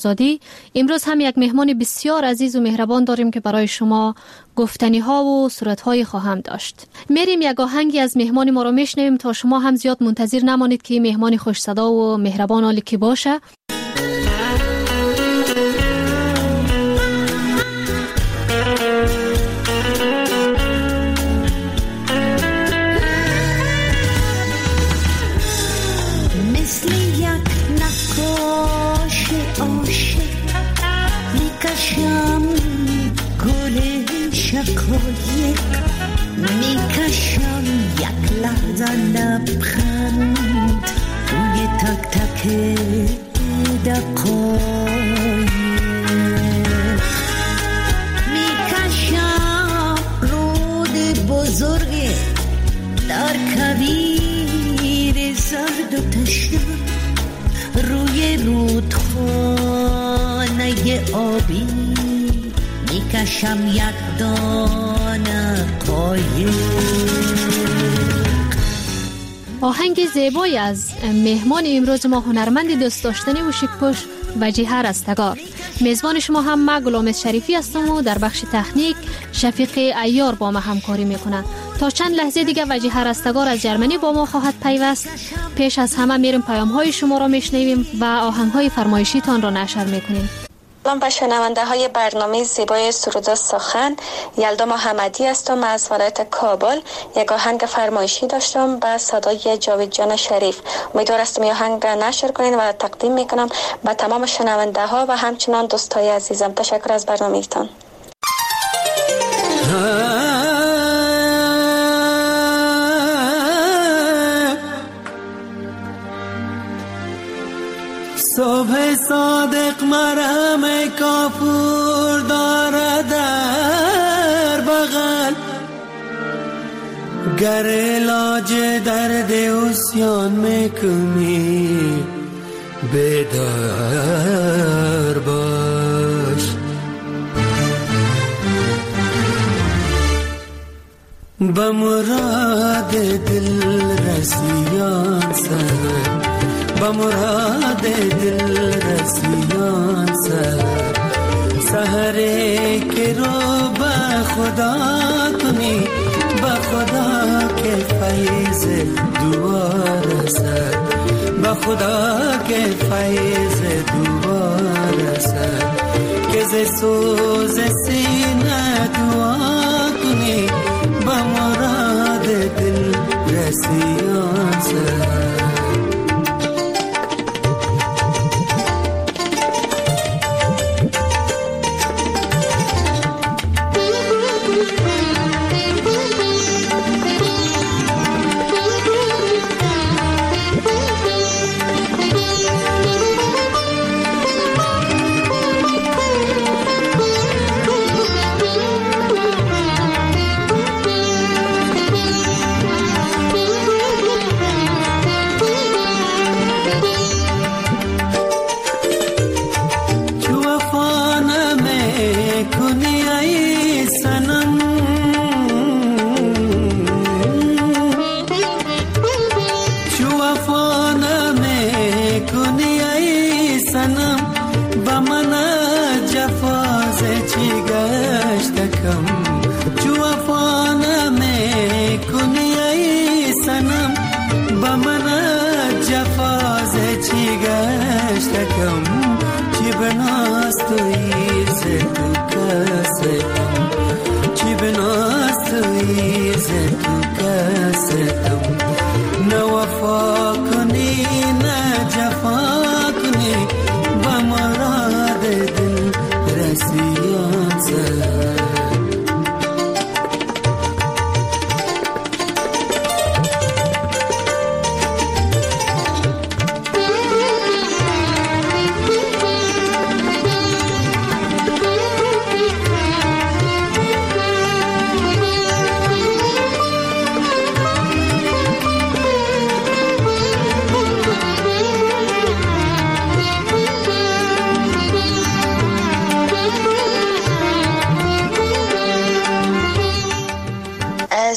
زادی. امروز هم یک مهمان بسیار عزیز و مهربان داریم که برای شما گفتنی ها و صورت های خواهم داشت. میریم یک آهنگی از مهمان ما رو میشنویم تا شما هم زیاد منتظر نمانید که مهمان خوش صدا و مهربان حالی که باشه. میکشم یک لحظه لبخند روی تک تک دقایق، میکشم رود بزرگ در کویر زرد و تشنه روی رودخانه آبی، میکشم یک دانه قایق. آهنگ زیبایی از مهمان امروز ما هنرمند دوست داشتنی و شیک‌پوش وجیه رستگار. میزبان شما هم من غلام شریفی هستم و در بخش تکنیک شفیق عیار با ما همکاری میکنه. تا چند لحظه دیگه وجیه رستگار از جرمنی با ما خواهد پیوست. پیش از همه میریم پیام های شما را میشنویم و آهنگ های فرمایشی تان را نشر میکنیم. سلام به شنونده های برنامه زیبای سرود و سخن. یلدا محمدی هستم از ولایت کابل. یک آهنگ فرمایشی داشتم به صدای جاوید جان شریف. امیدوار هستم این آهنگ نشر کنین و تقدیم میکنم به تمام شنونده ها و همچنان دوستای عزیزم. تشکر از برنامه‌تان. صبح صادق مرهم کافور داره در بغل، گر علاج درد عصیان میکنی بیدار باش. به مراد دل رسیان سر، به مراد دل رسیان سر، سحره که رو به خدا کنی، به خدا که فیض دوار سر، به خدا که فیض دوار سر، که ز سوز سینه دعا کنی، به مراد دل رسیان سر.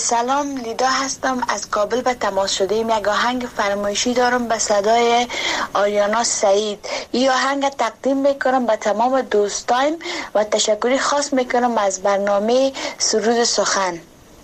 سلام، لیدا هستم از کابل به تماس شده ایم. یک آهنگ فرمایشی دارم به صدای آریانا سعید. این آهنگ تقدیم میکنم به تمام دوستایم و تشکری خاص میکنم از برنامه سرود سخن.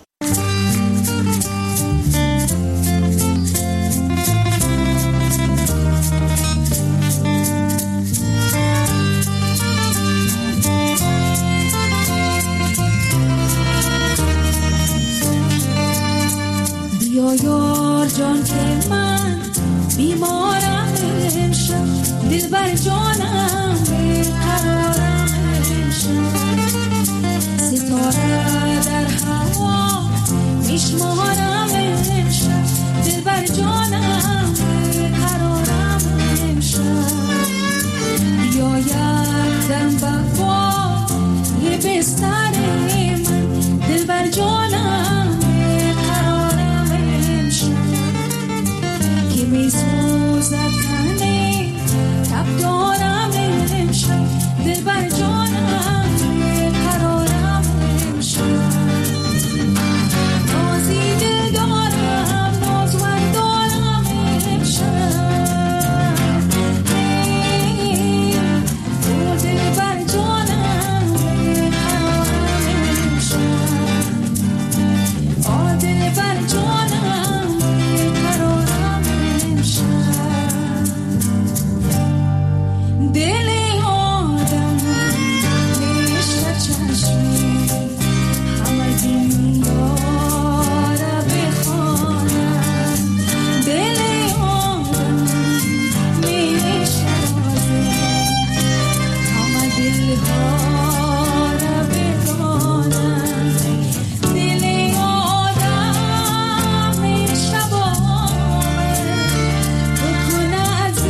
یا یار جان که من بیمارم امشب، دلبر جانم بیقرارم امشب، ستاره در هوا میشمارم امشب، دلبر جانم بیقرارم امشب، یا یک دم بقا یه بستر من، دلبر جانم میسوزد تنه تب دارم امشب، دلبر جانم قرارم امشب، نازی دل دارم نازور دارم امشب، تو دلبر جانم قرارم امشب، دلبر جانم قرارم دل آدم میشه چشمی همه دنیا را بخوانم، دل آدم میشه رازی همه دلها را بدانم، دل آدم میشه باور بکنه از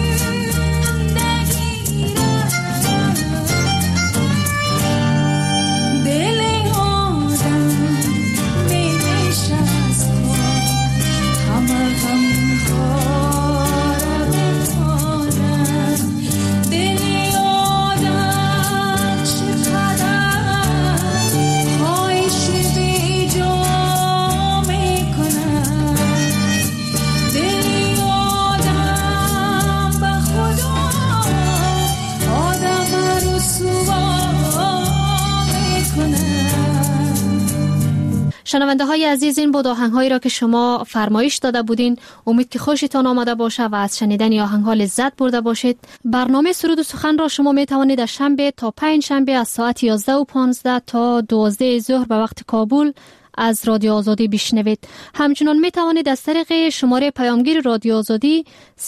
شنونده های عزیز، این بود آهنگ هایی را که شما فرمایش داده بودین. امید که خوشتان آمده باشه و از شنیدن آهنگ ها لذت برده باشید. برنامه سرود و سخن را شما می توانید از شنبه تا پنج شنبه از ساعت 11:15 تا 12 ظهر به وقت کابل از رادیو آزادی بشنوید. همچنان می توانید از طریق شماره پیامگیر رادیو آزادی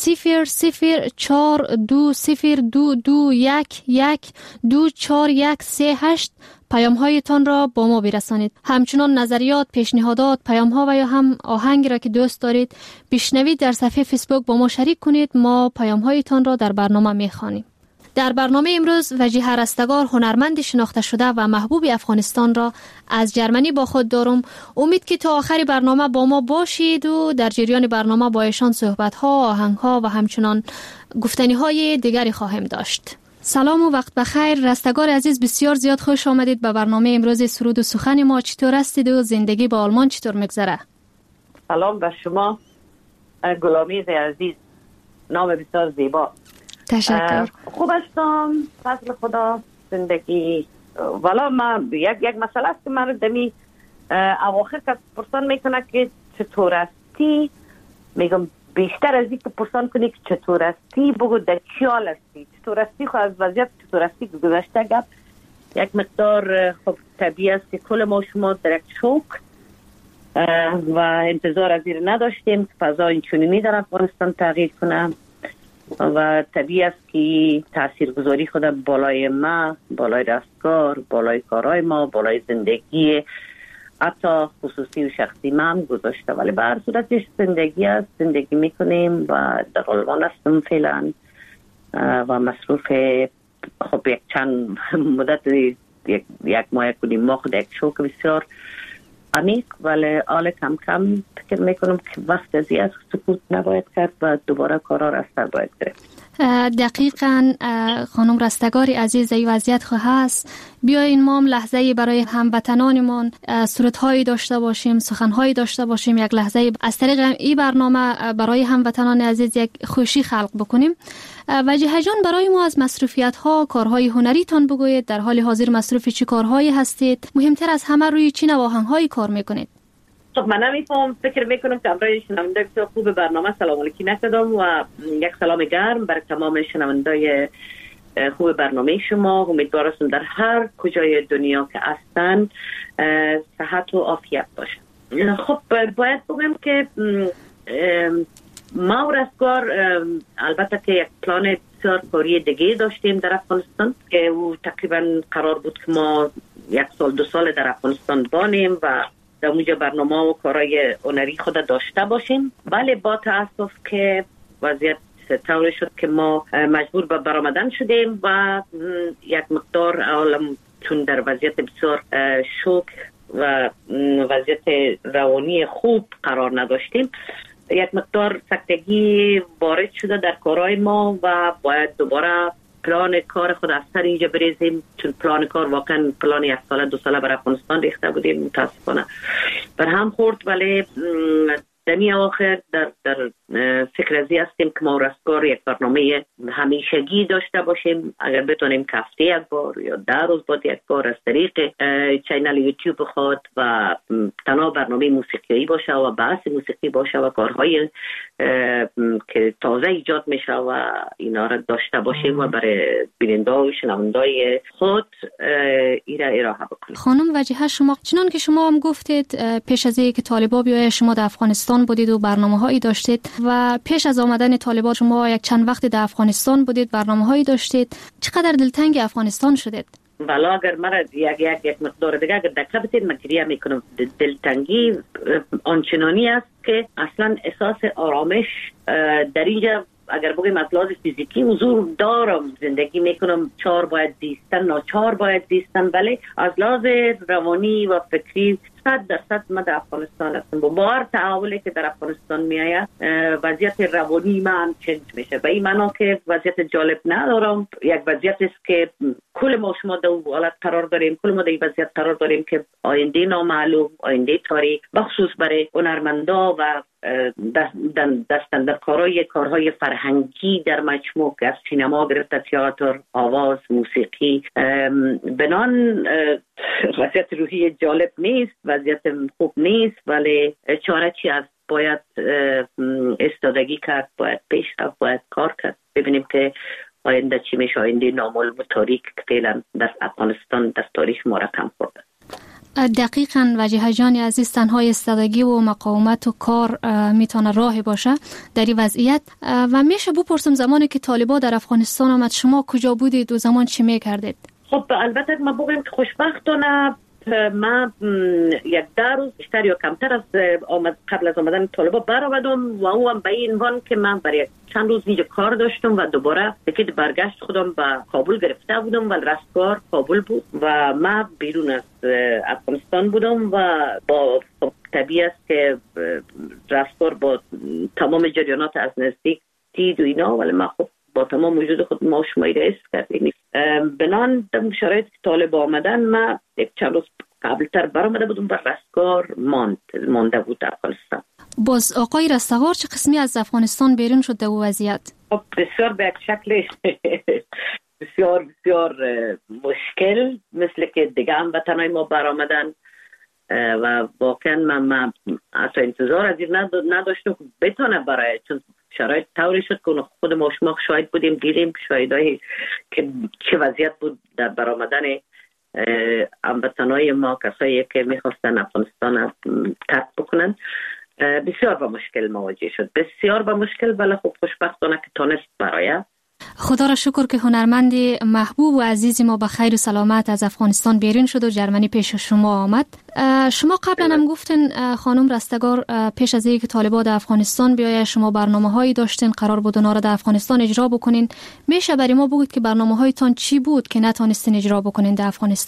00422211241138 پیام هایتان را با ما برسانید. همچنان نظریات، پیشنهادات، پیام ها و یا هم آهنگی را که دوست دارید بشنوید در صفحه فیسبوک با ما شریک کنید. ما پیام هایتان را در برنامه میخوانیم. در برنامه امروز وجیه رستگار، هنرمند شناخته شده و محبوب افغانستان را از جرمنی با خود دارم. امید که تا آخر برنامه با ما باشید و در جریان برنامه با ایشان صحبت ها، آهنگ ها و همچنان گفتنی های دیگری خواهیم داشت. سلام و وقت بخیر. رستگار عزیز، بسیار زیاد خوش آمدید به برنامه امروز سرود و سخن ما. چطور هستید و زندگی با آلمان چطور میگذره؟ سلام به شما گلامیز عزیز، نام بسیار زیبا. تشکر. خوب هستم، فضل خدا، زندگی. والا ما یک مسئله است که من دمی اواخر که پرسان میکنه که چطور هستی، میگم بیشتر از این که پرسان کنی که چطور هستی بگو در چی حال هستی. چطور هستی خب از وضعیت چطور هستی گذشته گپ یک مقدار خب طبیعی است که کل ما شما در یک شوک و انتظار از این نداشتیم که فضا اینچنینی در افغانستان تغییر کنه و طبیعی است که تاثیرگذاری خود بالای ما، بالای دستگار، بالای کارهای ما، بالای زندگی حتی خصوصی و شخصی ما هم گذاشته. ولی به هر صورتش زندگی است، زندگی میکنیم و در آلمان هستم فعلا و مصروف خب یک چند مدت یک ماه کنیم ما خود یک شوک بسیار عمیق، ولی حال کم فکر میکنم که وقت ازی از سکوت نباید کرد و دوباره کارا را از سر باید گرفت. دقیقاً خانم رستگار عزیز، این وضعیت خو هست. بیاین ما هم لحظه‌ای برای هموطنانمون صورت‌هایی داشته باشیم، سخن‌هایی داشته باشیم، یک لحظه از طریق این برنامه برای هموطنان عزیز یک خوشی خلق بکنیم. وجیه جان، برای ما از مصروفیت‌ها، کارهای هنریتان بگویید. در حال حاضر مصروف چه کارهایی هستید؟ مهمتر از همه روی چه نواهن‌هایی کار میکنید؟ خب من نمیفهم، فکر میکنم که امروز شنونده بسیار خوب برنامه سلام علیکی نکردم و یک سلام گرم برای تمام شنوندای خوب برنامه شما. امیدوارم در هر کجای دنیا که هستن صحت و عافیت باشه. خب باید بگم که ما و رستگار البته که یک پلان بسیار کاری دیگه داشتیم در افغانستان که او تقریبا قرار بود که ما 1 سال 2 سال در افغانستان بانیم و در اونجا برنامه و کارهای هنری خود داشته باشیم. ولی با تاسف که وضعیت طوری شد که ما مجبور به برآمدن شدیم و یک مقدار عالم چون در وضعیت بسیار شوک و وضعیت روانی خوب قرار نداشتیم، یک مقدار سکتگی وارد شده در کارهای ما و باید دوباره پلان کار خود از سر اینجا بریزیم، چون پلان کار واقعا پلان 1 ساله 2 ساله بر افغانستان ریخته بودیم. متاسفانه بر هم خورد، ولی دمی آخر در فکر ازی هستیم که ما رستگار یک برنامه همیشگی داشته باشیم. اگر بتونیم که هفته 1 بار یا 10 روز بعد 1 بار از طریق چینل یوتیوب خود و تنها برنامه موسیقی باشه و بحث موسیقی باشه و کارهای که تازه ایجاد میشه و اینا را داشته باشیم و برای بیننده و شنوندای خود ایرا ارائه بکنیم. خانم وجیه، شما چنان که شما هم گفتید پیش از اینکه طالبان بیاید شما در افغانستان بودید و برنامه‌هایی داشتید و پیش از آمدن طالبان شما یک چند وقت در افغانستان بودید، برنامه‌هایی داشتید. چقدر دلتنگ افغانستان شدید؟ والا اگر مرا یک مقدار دیگه اگر دقیق بتید من گریه میکنم. دلتنگی آنچنانی است که اصلا احساس آرامش در اینجا اگر بگیم از لحاظ فیزیکی حضور دارم، زندگی میکنم، 4 باید زیستن، ناچار باید زیستن، ولی از لحاظ روانی و فکری 100% من در افغانستان هستم. با بار تحولی که در افغانستان میآید وضعیت روانی من چنج میشه. به این معنا که وضعیت جالب ندارم، یک وضعیت است که کل ما شما در حالت قرار داریم، کل ما در این وضعیت قرار داریم که آینده نامعلوم، آینده تاریک، بخصوص برای هنرمندا و دستن در کارهای فرهنگی در مجموع که از سینما گرفته تئاتر، آواز، موسیقی، بنان وضعیت روحی جالب نیست، وضعیت خوب نیست، ولی چاره چی است؟ باید استادگی کرد، باید پیش رفت، باید کار کرد. ببینیم که آینده چی میشه، آینده نامعلوم و تاریک که فعلا در افغانستان در تاریخ ما رقم خورده. دقیقاً وجیه جان عزیز، تنها استادگی و مقاومت و کار میتونه راه باشه در این وضعیت. و میشه بپرسم زمانی که طالبان در افغانستان آمد شما کجا بودید و زمان چی میکردید؟ خب البته ما بگویم که خوشبختانه ما 1-10 روز بیشتر یا کمتر از قبل از آمدن طالبان برآمدم و او هم به این عنوان که من برای چند روز اینجا کار داشتم و دوباره تکید برگشت خودم به کابل گرفته بودم و رستگار کابل بود و من بیرون از افغانستان بودم و با طبیعی است که رستگار با تمام جریانات از نزدیک دید و اینا، ولی من خب با تمام وجود خود ما شمایی رئیس کردیم. بنان در شرایط که طالب آمدن ما 1-2 روز قبلتر برآمده بودم و رستگار مانده بود در افغانستان. باز آقای رستگار چه قسمی از افغانستان بیرون شد در وضعیت؟ بسیار به یک شکل بسیار مشکل، مثل که دیگه هم وطنهای ما برآمدن و واقعا من اصلا انتظار از این نداشتم بتونه برای، چون شرایط طوری شد که خود ما شما شاهد بودیم، دیدیم شاهدایی که چه وضعیت بود در برآمدن هموطنای ما، کسایی که میخواستن افغانستان ترک بکنن. بسیار با مشکل مواجه شد، بسیار با مشکل، ولی خب خوشبختانه که تونست برای. خدا را شکر که هنرمند محبوب و عزیز ما به خیر و سلامت از افغانستان بیرون شد و جرمنی پیش شما آمد. شما قبلا هم گفتین خانم رستگار پیش از اینکه طالبان در افغانستان بیاید شما برنامه‌هایی داشتین، قرار بود اونا را در افغانستان اجرا بکنین. میشه برای ما بگید که برنامه‌هایتان چی بود که نتونستین اجرا بکنین در افغانستان؟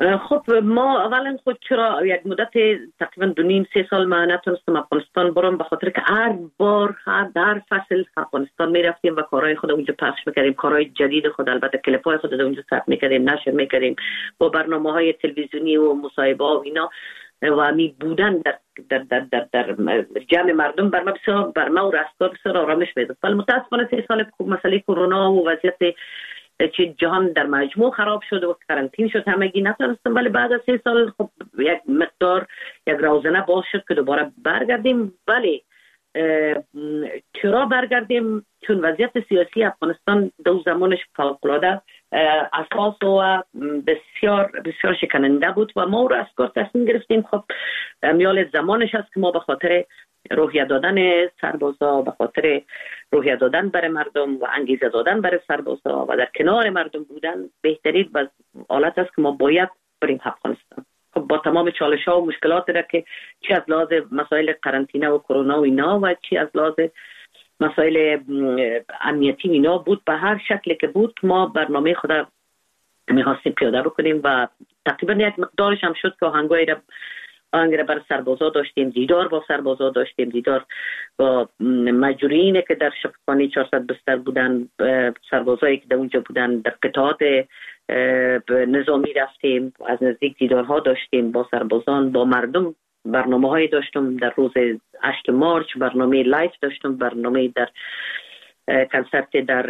خب ما اولا خود چرا یک مدت تقریبا 2.5-3 سال ما نتونستم افغانستان برم، به خاطر که هر بار در فصل افغانستان میرفتیم و کارهای خود اونجا پخش میکردیم، کارهای جدید خود، البته کلیپ‌های خود اونجا ثبت میکردیم، نشر میکردیم با برنامه‌های تلویزیونی و مصاحبه و اینا و می بودن در جمع مردم بر ما بسیار، بر ما و رستگار بسیار آرامش میداد. ولی متاسفانه 3 سال مسئله کرونا و وضعیت که جهان در مجموع خراب شد و کرانتین شد همگی نتونستم، ولی بعد از 3 سال خب یک مقدار یک روزنه باز شد که دوباره برگردیم. ولی چرا برگردیم؟ چون وضعیت سیاسی افغانستان دو زمانش فوق‌العاده اساس و بسیار بسیار شکننده بود و ما را اسکار تصمیم گرفتیم خب میال زمانش است که ما به خاطر روحیه دادن سربازا، به خاطر روحیه دادن برای مردم و انگیزه دادن برای سربازا و در کنار مردم بودن بهترین حالت است که ما باید بریم افغانستان. خب با تمام چالش ها و مشکلات را که چی از لحاظ مسائل قرنطینه و کرونا و اینا و چی از لحاظ مسائل امنیتی اینا بود، به هر شکلی که بود ما برنامه خود می‌خواستیم پیاده بکنیم و تقریبا یک مقدارش هم شد که آهنگای را بر سربازا داشتیم، دیدار با سربازا داشتیم، دیدار با مجروحینی که در شفاخانه 400 بستر بودن، سربازایی که در اونجا بودن، در قطعات نظامی رفتیم، از نزدیک دیدارها داشتیم با سربازان، با مردم. برنامه هایی داشتم در روز 8 مارچ، برنامه لایف داشتم، برنامه در کنسرت در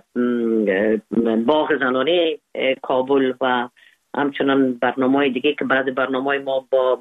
باغ زنانه کابل و همچنان برنامه‌های دیگه که بعد برنامه‌های ما با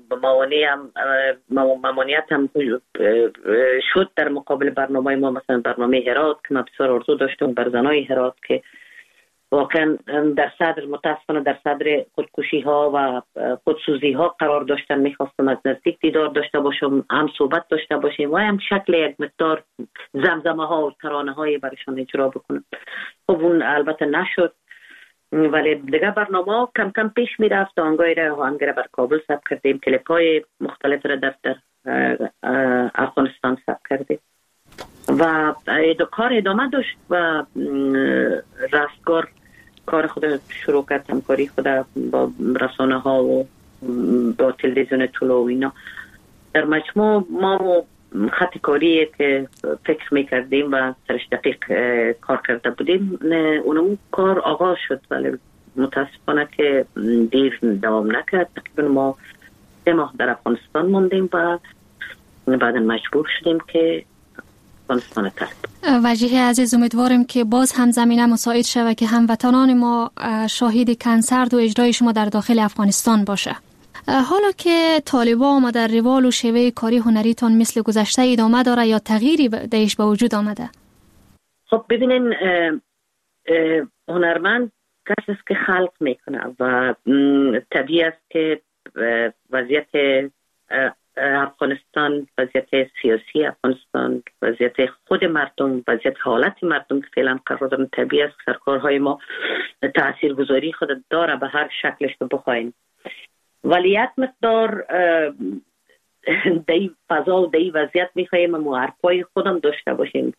ممانعت هم شد در مقابل برنامه‌های ما، مثلا برنامه هرات که من بسیار آرزو داشتم بر زنای هرات که واقعا در صدر متاسفانه در صدر خودکشی ها و خودسوزی ها قرار داشتن. میخواستم از نزدیک دیدار داشته باشم، هم صحبت داشته باشیم و هم شکل یک مقدار زمزمه ها و ترانه های برشان اجرا بکنم. خب اون البته نشد، ولی دیگه برنامه کم کم پیش می رفت. آهنگای را بر کابل ثبت کردیم، کلیپ های مختلف را در افغانستان ثبت کردیم و کار ادامه داشت و رستگار کار خود شروع کرد، همکاری خود با رسانه ها و با تلویزیون طلوع و اینا. در مجموع ما خط کاری که فکر میکردیم و سرش دقیق کار کرده بودیم اونم کار آغاز شد، ولی متاسفانه که دیر دوام نکرد. تقریبا ما 3 ماه در افغانستان موندیم و بعد مجبور شدیم که افغانستان ترک. وجیه عزیز، امیدواریم که باز هم زمینه مساعد شود که هموطنان ما شاهد کنسرت و اجرای شما در داخل افغانستان باشه. حالا که طالبا ما در روال و شیوه کاری هنریتان مثل گذشته ادامه داره یا تغییری درش به وجود آمده؟ خب ببینین، هنرمند کسی است که خلق میکنه و طبیعی است که وضعیت افغانستان، وضعیت سیاسی افغانستان، وضعیت خود مردم، وضعیت حالت مردم که فعلا قرار دارن، طبیعی است سرکارهای ما تاثیرگذاری خود داره به هر شکلش که بخواین. ولی یک مقدار دی فضا و دی وضعیت میخواییم ما حرفای خودم داشته باشیم،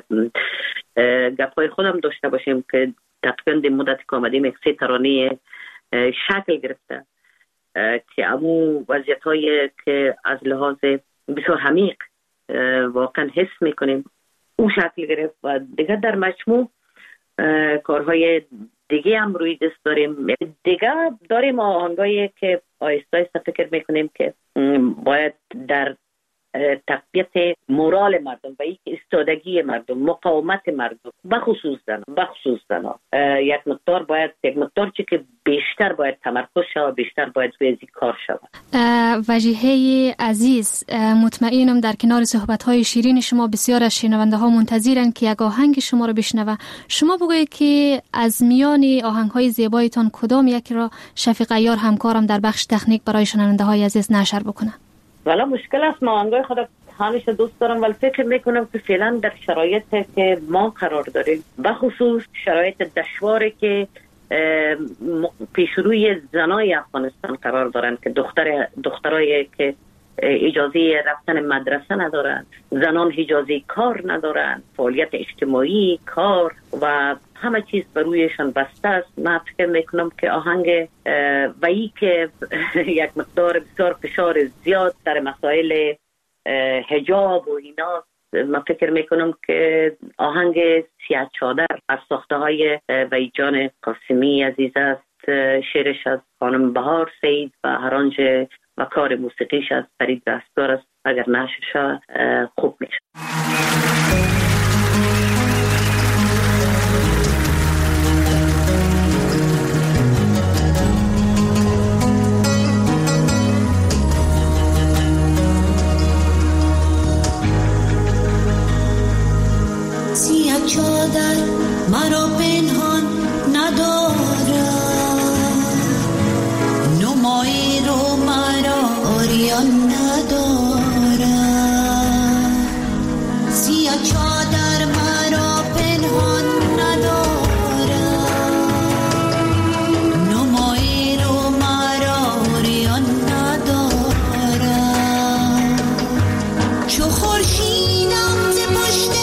گپای خودم داشته باشیم که تقریبا دی مدت که آمدیم 3 ترانه شکل گرفته که امو وضعیت هایی که از لحاظ بسیار عمیق واقعا حس میکنیم او شکل گرفت و دیگه در مجموع کارهای دیگه هم روی دست داریم. دیگه داریم آهنگایی که آیسته آیسته فکر میکنیم که باید در تقویت مورال مردم و ایستادگی مردم، مقاومت مردم، بخصوص زنان یک مقدار چی که بیشتر باید تمرکز شود، بیشتر باید روی کار شود. وجیه عزیز، مطمئنم در کنار صحبت‌های شیرین شما بسیار از شنونده ها منتظرن که یک آهنگ شما رو بشنوه. شما بگویید که از میان آهنگ‌های زیبایتان کدام یک را شفیق عیار همکارم در بخش تکنیک برای شنونده های عزیز نشر بکنه؟ والا مشکل است، ما آهنگای خود همیشه دوست دارم ولی فکر میکنم که فعلا در شرایطی که ما قرار داریم، بخصوص شرایط دشواری که پیش روی زنای افغانستان قرار دارن که دخترایی که اجازه رفتن مدرسه ندارن، زنان اجازه کار ندارن، فعالیت اجتماعی، کار و همه چیز بر رویشان بسته است. من فکر میکنم که آهنگ وی که یک مقدار بسیار فشار زیاد در مسائل حجاب و اینا، من فکر میکنم که آهنگ سیاه چادر از ساخته های وی جان قاسمی عزیز است. شعرش از خانم بهار سید و آرانج و کار موسیقیش از فرید رستگار است. اگر نشرش خوب میشه. سیاه چادر مرا پنهان ندارد، نمایی رو مرا عریان ندارد. سیاه چادر مرا پنهان ندارد، نمایی رو مرا عریان ندارد. چو خورشیدم ز پشت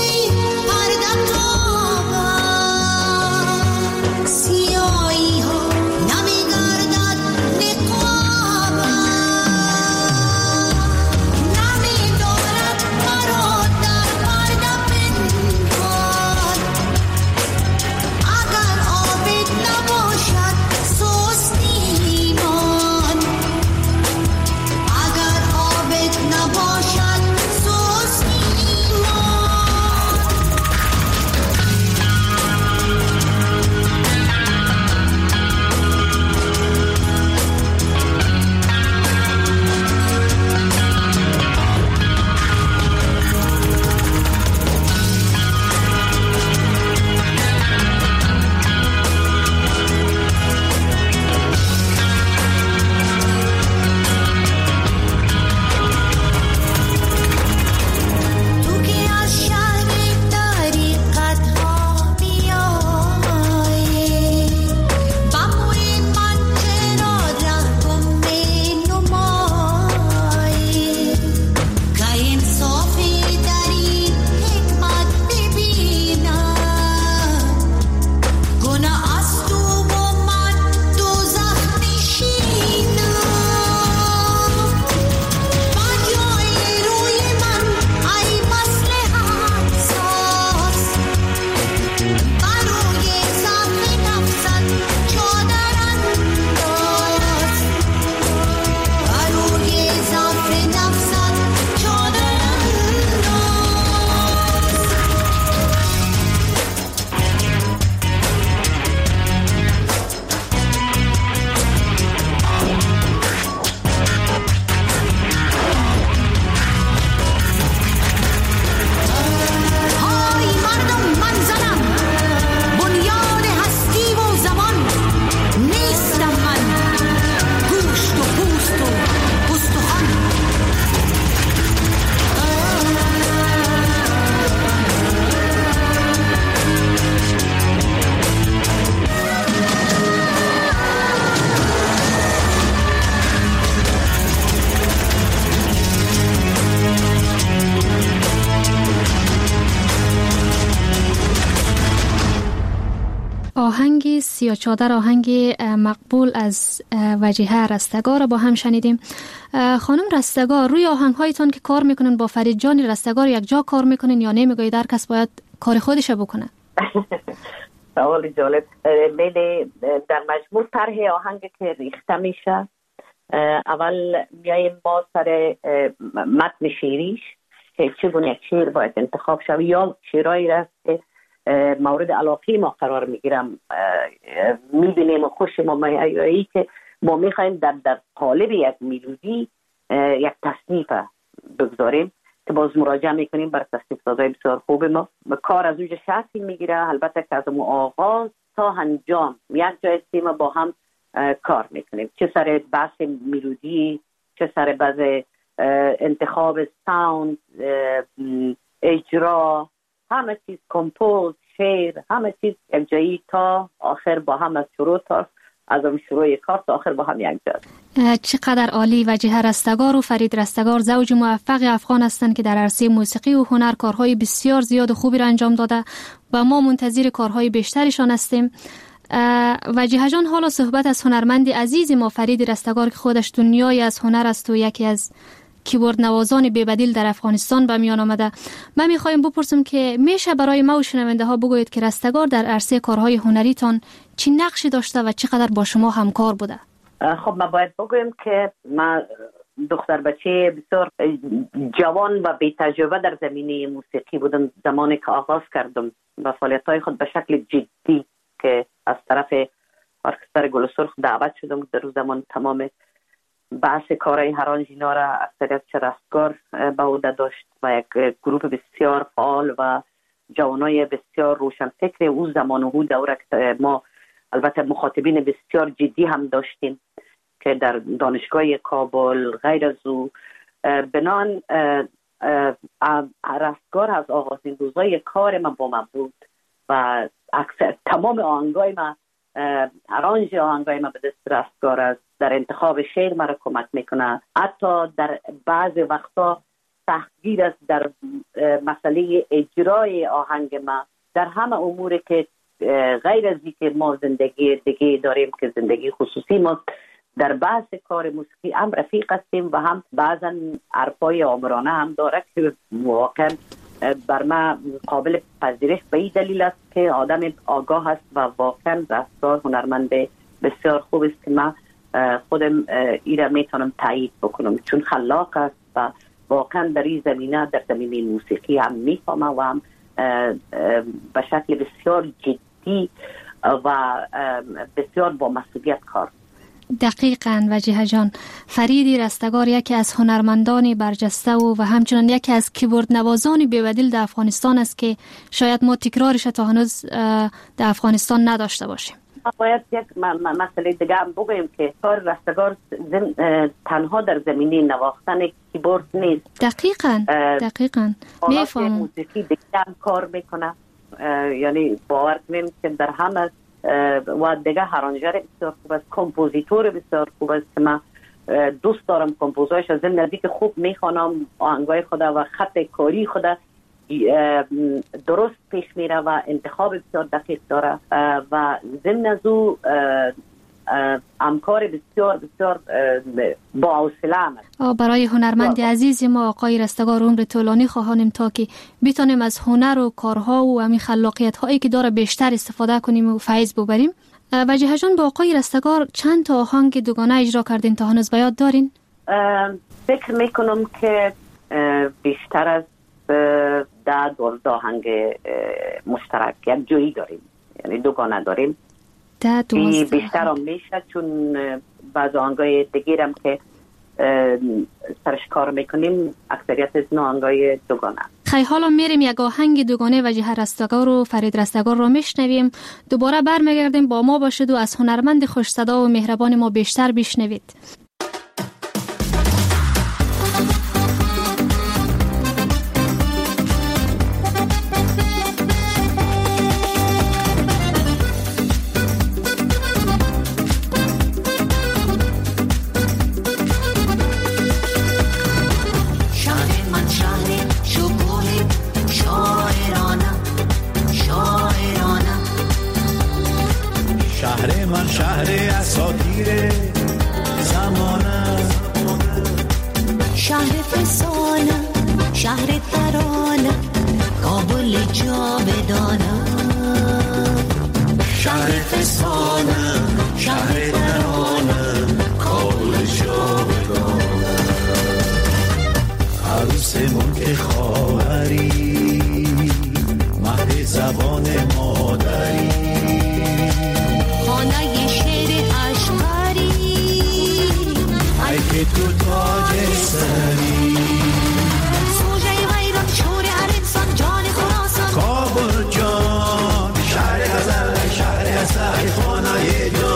آهنگ سیاه چادر آهنگ مقبول از وجیحه رستگار با هم شنیدیم. خانم رستگار، روی آهنگ هایتان که کار میکنن با فرید جان رستگار یک جا کار میکنن یا نمیگوید هر کس باید کار خودش بکنه؟ سوال جالب. در مجموع طرح آهنگ که ریخته میشه، اول میاییم با سر متن شعریش که چگونه یک شعر باید انتخاب شد یا شعرهایی راست که مورد علاقه ما قرار میگیرم میبینیم و خوش ما میایی که ما میخوایم در قالب یک میلودی یک تصنیف بگذاریم که باز مراجعه میکنیم بر تصنیف سازای بسیار خوب ما. کار از اوج شخصی میگیره، البته که از آغاز تا انجام یک جای ما با هم کار میکنیم، چه سر بحث میلودی، چه سر بحث انتخاب ساوند، اجرا، همه چیز، کمپوز، شعر، همه چیز یک جایی تا آخر با هم از شروع تا از اون شروع کار تا آخر با هم یک جا. چقدر عالی. وجیه رستگار و فرید رستگار زوج موفق افغان هستند که در عرصه موسیقی و هنر کارهای بسیار زیاد و خوبی را انجام داده و ما منتظر کارهای بیشترشان هستیم. وجیه جان، حالا صحبت از هنرمند عزیز ما فرید رستگار که خودش دنیای از هنر است و یکی از کیبورد نوازان بی‌بدیل در افغانستان به میان آمده. من میخوایم بپرسم که میشه برای ما و شنونده ها بگویید که رستگار در عرصه کارهای هنریتان چی نقشی داشته و چقدر با شما همکار بوده؟ خب ما باید بگویم که ما دختر بچه بسیار جوان و بی تجربه در زمینه موسیقی بودم زمانی که آغاز کردم و فعالیت‌های خود به شکل جدی که از طرف ارکستر گل سرخ دعوت شدم. در روز زمان تمام بحث کارهای هرانج اینا را اکثریت رستگار به عهده داشت و یک گروه بسیار فعال و جوانای بسیار روشنفکر او زمان و او دوره که ما البته مخاطبین بسیار جدی هم داشتیم که در دانشگاه کابل غیر از او بنان رستگار از آغازین روزای کار ما با من بود و اکثر تمام آهنگای ما ارانج آهنگای ما به دست رستگار است. در انتخاب شعر مرا کمک میکنه، حتی در بعض وقتا تحقیر است در مسئله اجرای آهنگ ما، در همه اموری که غیر از اینکه ما زندگی دیگه داریم که زندگی خصوصی ما، در بحث کار موسیقی هم رفیق هستیم و هم بعضا حرفای آمرانه هم داره که واقعا بر من قابل پذیرش به این دلیل است که آدم آگاه است و واقعا رستگار هنرمند بسیار خوب است که من خودم این را میتونم تایید بکنم، چون خلاق است و واقعا در این زمینه در زمینه موسیقی هم میفهمه و هم به شکل بسیار جدی و بسیار با مسئولیت کار. دقیقاً وجیه جان، فرید رستگار یکی از هنرمندان برجسته و همچنان یکی از کیبورد نوازان بی‌بدیل در افغانستان است که شاید ما تکرارش تا هنوز در افغانستان نداشته باشیم. باید یک مسئله دیگه هم بگویم که کار رستگار تنها در زمینه نواختن کیبورد نیست. دقیقاً میفهمم. موسیقی دیگه هم کار میکنه، یعنی باور کنیم که در همه و دیگه هرانجر بسیار خوب است، کمپوزیتور بسیار خوب است که من دوست دارم کمپوزایش از زندگی که خوب میخوانم آهنگای خدا و خط کاری خدا درست پیش میره و انتخاب بسیار دقیق داره و ضمن از او همکار بسیار بسیار با حوصله است. برای هنرمند عزیز ما آقای رستگار عمر طولانی خواهانیم تا که بتونیم از هنر و کارها و همین خلاقیت هایی که داره بیشتر استفاده کنیم و فیض ببریم. وجیه جان، با آقای رستگار چند تا آهنگ دوگانه اجرا کردین تا هنوز به یاد دارین؟ فکر میکنم که بیشتر از 10-12 آهنگ مشترک یک جایی داریم، یعنی دوگانه داریم. بیشتر هم میشه چون بعض آهنگای دیگرم که سرش کار میکنیم اکثریت از آهنگای دوگانه. خیلی حالا میریم یک آهنگ دوگانه وجیه رستگار و فرید رستگار رو میشنویم. دوباره برمیگردیم، با ما باشید و از هنرمند خوش صدا و مهربان ما بیشتر بشنوید. شهر اساطیر زمانه، شهر فسانه، شهر ترانه، کابل جاودانه. شهر فسانه، شهر ترانه، کابل جاودانه. عروس ملک خاوری، مهد زبان مادری، خانه شعر اشقری، ای که تو تاج سری. سوژه غیرت شور هر انسان، جان خراسان، کابل جان، شهر غزل، شهر اصل، خانه جان.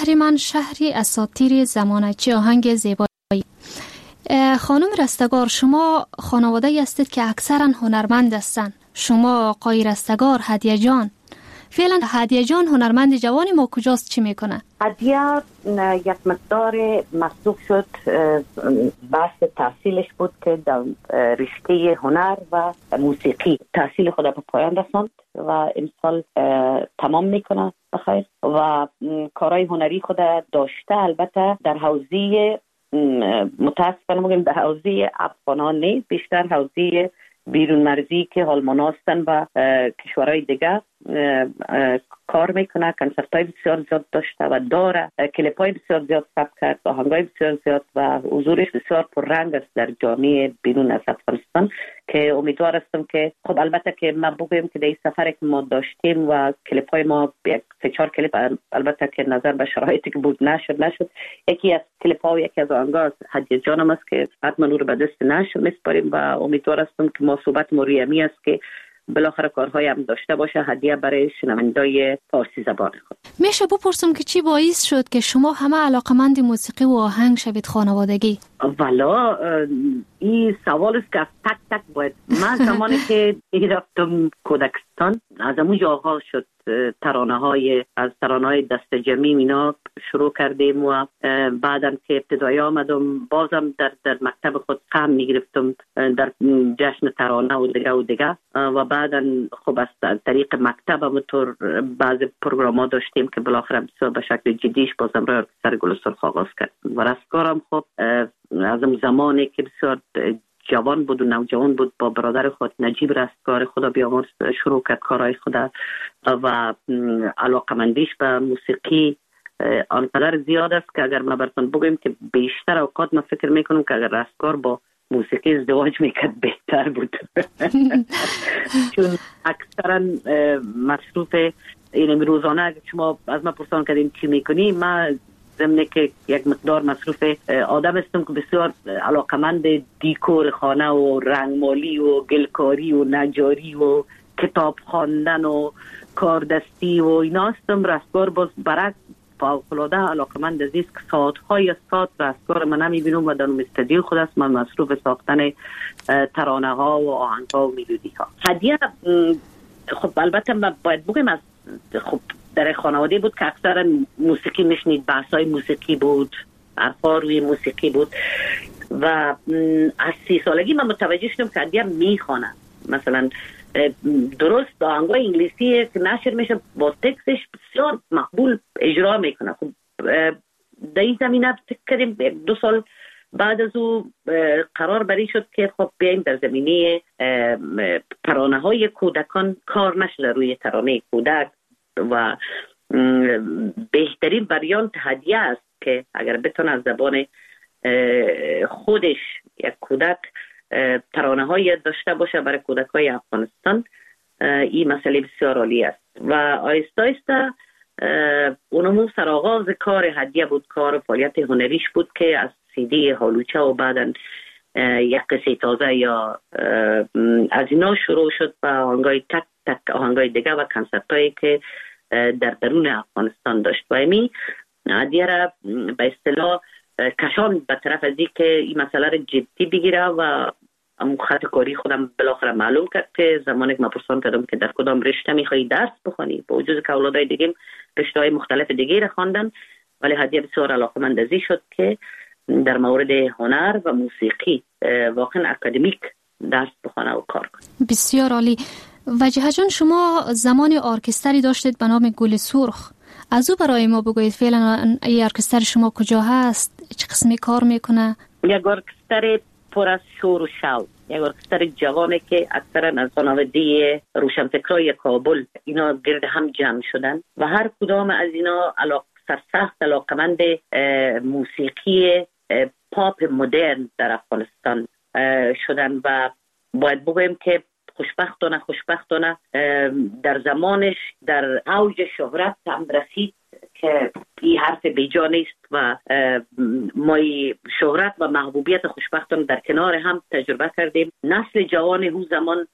شهر من شهری اساطیر زمانچی آهنگ زیبایی. خانم رستگار، شما خانواده هستید که اکثرا هنرمند هستند. شما آقای رستگار، هدیه جان، فعلا هدیه جان هنرمند جوانی ما کجاست، چی میکنه؟ هدیه یک مقدار مصروف شد، بحث تحصیلش بود که در رشته هنر و موسیقی تحصیل خود به پایان رساند و امسال تمام میکنه بخیر و کارهای هنری خود داشته. البته در حوزه متاسفانه میگم در حوزه افغانان نیست، بیشتر حوزه بیرون مرزی که حال مناستن و کشورهای دیگه کار میکنه. کنسرت های بسیار زیاد داشته و داره، کلیپ های بسیار زیاد ثبت کرد، آهنگ های بسیار زیاد و حضورش بسیار پررنگ است در جامعه بیرون از افغانستان که امیدوار هستم که خب البته که من بگویم که در این سفری که ما داشتیم و کلیپ های ما 3-4 کلیپ البته که نظر به شرایطی که بود نشد. یکی از کلیپ ها و یکی از آهنگا هدیه جانم است که حتما رو به دست نشر میسپاریم و امیدوار هستم که ما صحبت روی است که بالاخره کارهای هم داشته باشه هدیه برای شنوندای فارسی زبان خود. میشه بپرسم که چی باعث شد که شما همه علاقمند موسیقی و آهنگ شوید خانوادگی؟ والا این سوال است که از تک تک باید من زمانی که رفتم کودکستان از اونجا آغاز شد ترانه های دست جمعی اینا شروع کردیم و بعدم که ابتدایی آمدم بازم در مکتب خود قم میگرفتم در جشن ترانه و دیگه و بعدا خب از طریق مکتب همونطور بعض پروگرام ها داشتیم که بالاخره بسیار به شکل جدیش بازم رای ارکستر گل سرخ آغاز کردیم و رستگارم خب از اون زمانی که بسیار جوان بود و نوجوان بود با برادر خود نجیب رستگار خدا بیامرز شروع کرد کارهای خدا و علاقمندیش به موسیقی آنقدر زیاد است که اگر ما براتون بگویم که بیشتر اوقات ما فکر میکنم که اگر رستگار با موسیقی ازدواج میکرد بهتر بود چون اکثرا مصروف این روزانه اگر شما از ما پرسان کردیم چی میکنی، ما ضمن که یک مقدار مصروف آدم هستم که بسیار علاقمند دیکور خانه و رنگمالی و گلکاری و نجاری و کتاب خواندن و کاردستی و اینا هستم. رستگار باز برعکس فوق‌العاده علاقمند است که ساعت‌های ساعت رستگار من نمی‌بینم و در استودیو خود است من مصروف ساختن ترانه ها و آهنگ ها و میلودی ها. هدیه خب البته من باید بگم از خب در خانواده بود که اکثرا موسیقی میشنید، بحثای موسیقی بود، حرفا روی موسیقی بود و از 30 سالگی من متوجه شدم که هدیه میخوانه. مثلا درست آهنگای انگلیسی که نشر میشه با تکستش بسیار مقبول اجرا میکنه. خب در این زمینه فکر کردیم 2 سال بعد از او قرار بری شد که خب بیایم در زمینه ترانه های کودکان کار نشده روی ترانه کودک و بهترین وریانت هدیه است که اگر بتونه از زبان خودش یک کودک ترانه های داشته باشه برای کودک های افغانستان، این مسئله بسیار عالی است و آیسته آیسته اونمون سرآغاز کار هدیه بود، کار فعالیت هنریش بود که از CD هالوچه و بعدن یک قصه تازه یا از اینا شروع شد و آهنگای تک آهنگای دیگه و کنسرت هایی که در درون افغانستان داشت و امی هدیه را به اصطلاح کشان به طرف از این که این مسئله را جدی بگیره و خط کاری خودم بالاخره معلوم کرد که زمانی که من پرسان کردم که در کدام رشته میخوایی درس بخونی، با وجود که اولادای دیگه رشته‌های مختلف دیگه را خواندن، ولی هدیه بسیار علاقه‌مند ازی شد که در مورد هنر و موسیقی واقعا اکادمیک درس بخونه و کار کنه. بسیار عالی. وجیه جان، شما زمان ارکستری داشتید به نام گل سرخ، از او برای ما بگویید فعلا این ارکستر شما کجا هست، چه قسمی کار میکنه؟ یک ارکستر پر از شور و شوق، یک ارکستر جوانه که اکثرا از خانواده روشنفکرای کابل اینا گرد هم جمع شدن و هر کدام از اینا سرسخت علاقمند موسیقی پاپ مدرن در افغانستان شدن و باید بگویم که خوشبختانه در زمانش در اوج شهرت هم رسید که این حرف بیجا نیست و ما شهرت و محبوبیت خوشبختانه در کنار هم تجربه کردیم. نسل جوان او زمان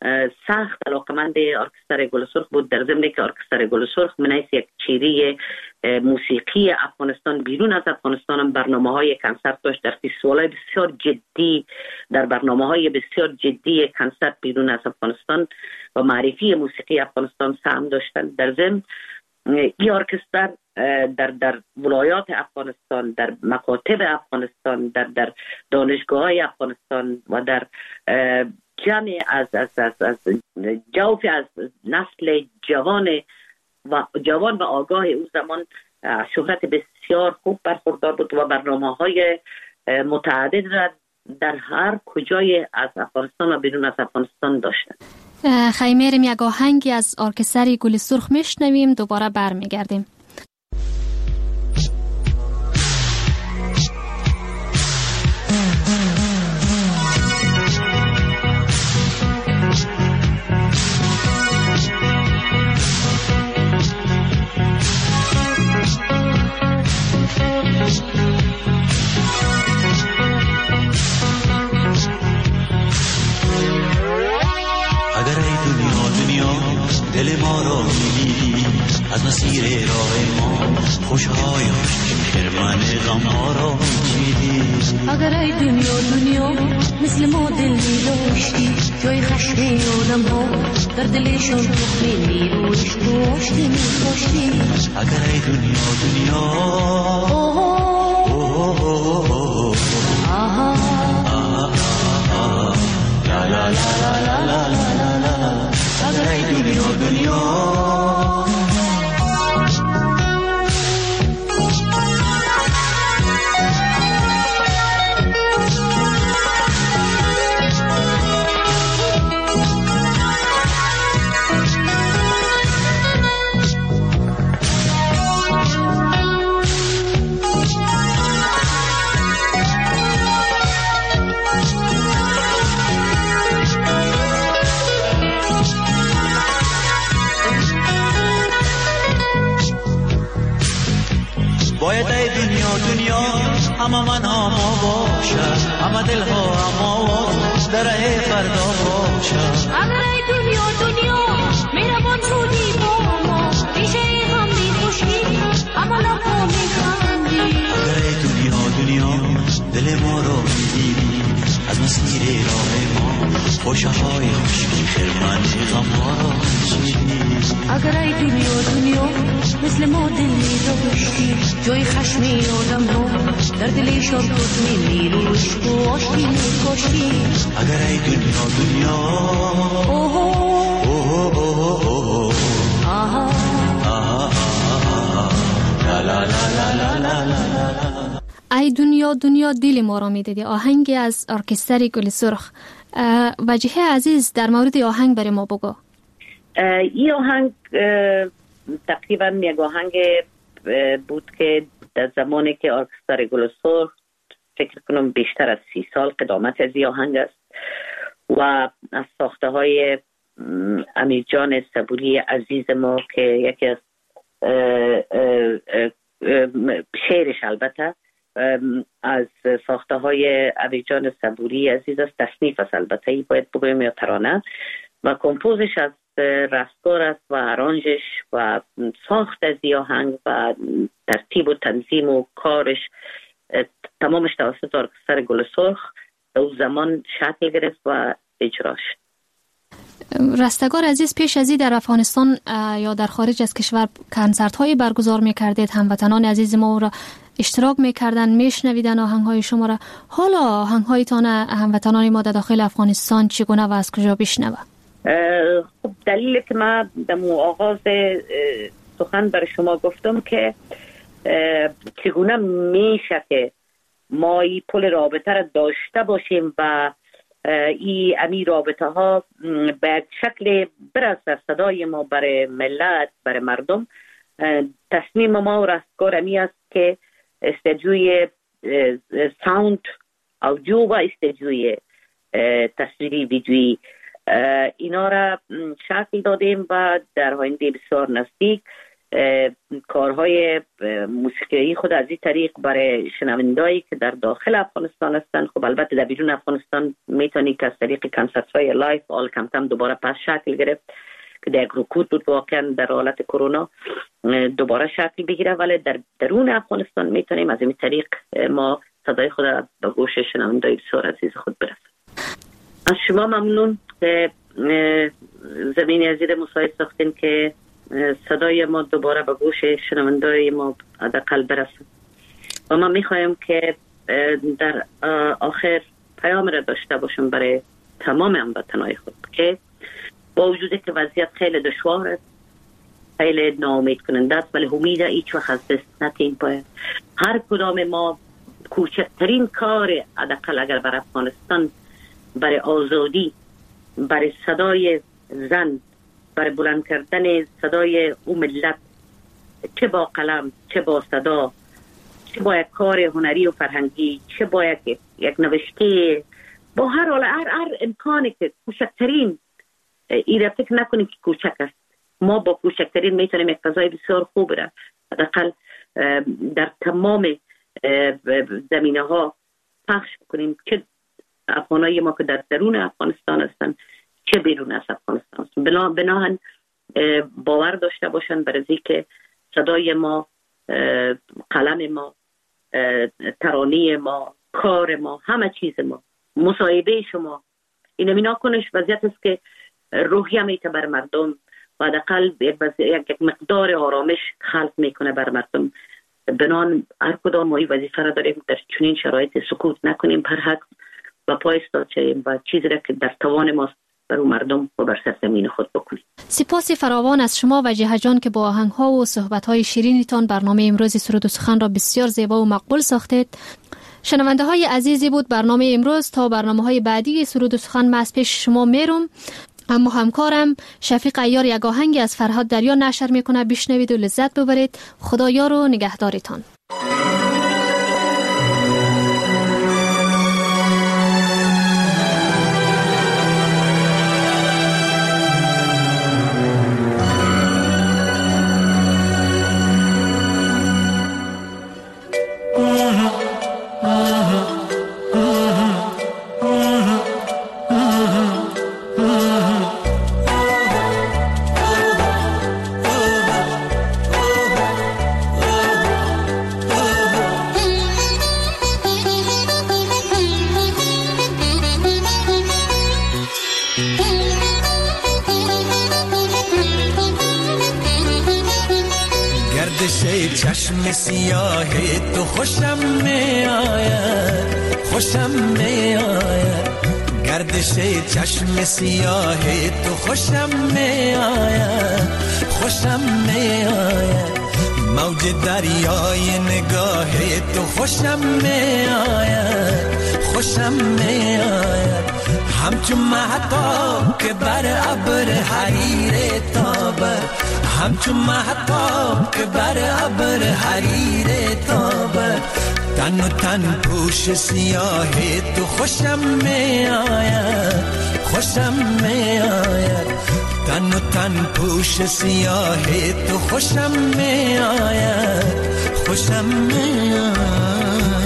سخت علاقمند ارکستر گل سرخ بود، در ضمن که ارکستر گل سرخ من یک چیری موسیقی افغانستان بیرون از افغانستان هم برنامه‌های کنسرت داشت. در فستیوال‌های بسیار جدی، در برنامه‌های بسیار جدی کنسرت بیرون از افغانستان و معرفی موسیقی افغانستان سهم داشتن. در ضمن این ارکستر در ولایات افغانستان، در مکاتب افغانستان، در دانشگاه‌های افغانستان و در جمع از جوف از نسل جوان و آگاه او زمان شهرت بسیار خوب برخوردار بود و برنامه‌های متعدد را در هر کجای از افغانستان و بیرون از افغانستان داشتند. خیمرم یک آهنگی از ارکستر گل سرخ میشنویم، دوباره برمیگردیم. دل ما را می‌گیری از مسیر راه ما، خوشهای خرمن غم ها را می‌چیدی. اگر ای دنیا مثل ما دل می‌داشتی، جای خشم آدم ها در دلشون تخم نیروش داشتی. اگر ای دنیا لا لا لا لا لا لا لا. اگر ای دنیا باید ای دنیا همه من ما باشد، همه دل ها هم آواز در ای فردا باشد. اگر ای دنیا میرمان شدی با ما، پیشه هم بی خوشی همه لبا میخندی. اگر ای دنیا دل ما را میگیری از مسیر راه ما، خوشه های خوشی خرمن غم ها را میچیدی. اگر ای دنیا مثل ما دل می‌داشتی، جای خشم آدم ها در دلشون تخم نیروش داشتی می‌کاشتی. اگر ای دنیا لا لا لا لا لا لا. ای دنیا دل ما را میدادی، آهنگی از ارکستر گل سرخ. وجیه عزیز در مورد آهنگ برای ما بگو. این آهنگ تقریبا یک آهنگ بود که در زمانی که ارکستر گل سرخ، فکر کنم بیشتر از 30 سال قدامت از این آهنگ است و از ساخته های امیر جان صبوری عزیز ما که یکی از شعرش البته از ساخته های امیر جان صبوری عزیز است، تصنیف است البته، ای باید بگویم یا ترانه، و کمپوزش از رستگار است و ارانجش و ساخت از این آهنگ و ترتیب و تنظیم و کارش تمامش توسط ارکستر گل سرخ او زمان شکل گرفت و اجراش. رستگار عزیز، پیش از این در افغانستان یا در خارج از کشور کنسرت های برگزار میکردید، هموطنان عزیز ما را اشتراک میکردن، میشنویدن آهنگ های شما را. حالا آهنگ هایتان هموطنان ما در داخل افغانستان چگونه و از کجا بشنوه؟ خب دلیل که ما در آغاز سخن برای شما گفتم که چگونه میشه که ما این پل رابطه را داشته باشیم و این رابطه ها به شکل برسه صدای ما برای ملت، برای مردم. تصمیم ما و رستگار امی است که استدیوی ساوند آودیو و استدیوی تصویری ویدیویی اینا را شکل دادیم و در آینده بسیار نزدیک کارهای موسیقی خود از این طریق برای شنوندهایی که در داخل افغانستان هستند، خب البته در بیرون افغانستان میتونی که از طریق کنسرت های لایف آل کم کم دوباره پس شکل گرفت، که در یک رکود بود واقعا در حالت کرونا دوباره شکل بگیره، ولی در درون افغانستان میتونیم از این طریق ما صدای خود به گوش شنوندگان بسیار عزیز خود برسونیم. از شما ممنون که زمین عزیز مساعد ساختین که صدای ما دوباره به گوش شنوندگان ما حداقل برسه. و ما میخوایم که در آخر پیام را داشته باشم برای تمام هموطنان خود که با وجودی که وضعیت خیلی دشوار است، خیلی ناامید کننده است، ولی امید هیچ وقت از دست ندیم. باید هر کدام ما کوچکترین کار حداقل اگر بر افغانستان، برای آزادی، برای صدای زن، برای بلند کردن صدای اون ملت، چه با قلم، چه با صدا، چه با یک کار هنری و فرهنگی، چه با یک نوشته، با هر حال هر امکانی که کوچکترین، این را فکر نکنیم که کوچک است. ما با کوچکترین میتونیم یک فضای بسیار خوب را حداقل در تمام زمینه ها پخش کنیم، چه افغانای ما که در درون افغانستان هستند چه بیرون از افغانستان هستند. بناهن باور داشته باشند بر اینکه که صدای ما، قلم ما، ترانه ما، کار ما، همه چیز ما، مصاحبه شما، این مینا کنش وضعیت است که روحیه میته بر مردم و حداقل یک مقدار آرامش خلق میکنه بر مردم. بنان هر کدام ما این وظیفه را داریم در چنین شرایط سکوت نکنیم، پر حق و پای ایستادیم و چیزی را که در توان ماست بر مردم و بر سرزمین خود بکنیم. سپاس فراوان از شما وجیه جان که با آهنگ‌ها و صحبت‌های شیرینتان برنامه امروز سرود و سخن را بسیار زیبا و مقبول ساختید. شنونده های عزیزی بود برنامه امروز. تا برنامه‌های بعدی سرود و سخن من از پیش شما میرم، اما همکارم شفیق عیار یک آهنگی از فرهاد دریا نشر میکنه، بشنوید و لذت ببرید. خدا یار و نگهدارتان. چشم سیاه تو خوشم می آید، خوشم می آید. گردش چشم سیاه تو خوشم می آید، خوشم می آید. موج دریای نگاه تو خوشم می آید، خوشم می آید. همچون مهتاب که بر ابر حریر تابد، همچون مهتاب که بر ابر حریر تابد. تن و تن پوش سیاه تو خوشم می آید، خوشم می آید. تن و تن پوش سیاه تو خوشم می آید، خوشم می آید.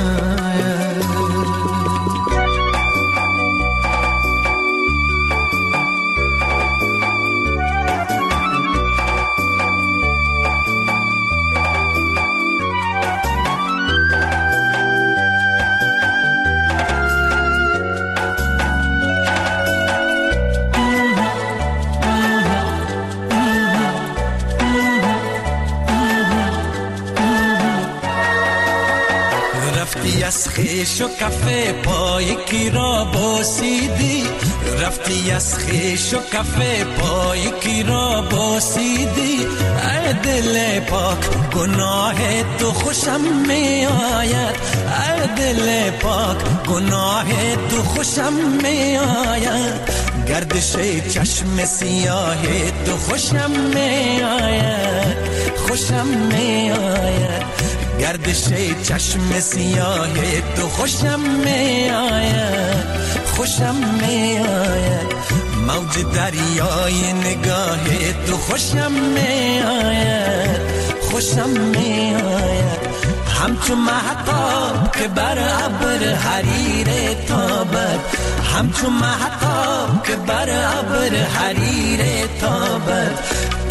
از خیش و کفه پای کی را بوسیدی، رفتی از خیش و کفه پای کی را بوسیدی. ای دل پاک گناه تو خوشم می آید، ای دل پاک گناه تو خوشم می آید. گردش چشم سیاه تو خوشم می آید، خوشم می آید. گردش چشم سیاه تو خوشم می آید، خوشم می آید. موج دریای نگاه تو خوشم می آید، خوشم می آید. همچون مهتاب که بر ابر حریر تابد، همچون مهتاب که بر ابر حریر تابد.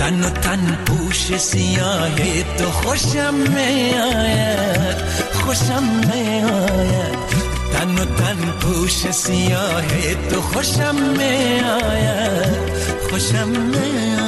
تن و تن پوش سیاه تو خوشم می آید خوشم می آید تن و تن پوش سیاه تو خوشم می آید خوشم می آید